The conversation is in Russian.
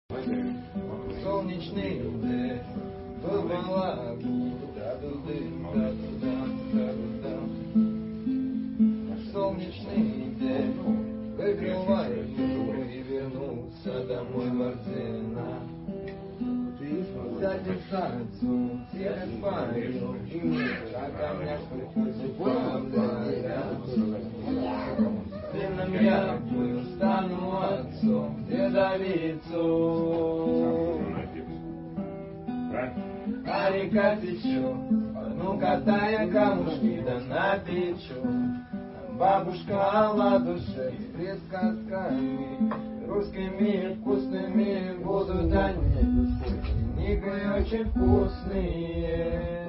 Солнечный день, бывала солнечный день, выпиваю и вернулся домой Борзена. Сядем к танцу, тихо спою, и мне о камнях приходит поговорят. Сыном я был, стану отцом, дедовицу. А река течет, ну катая камушки, да на печу. Бабушка ладушек с присказками, русскими вкусными будут они, книгой очень вкусные.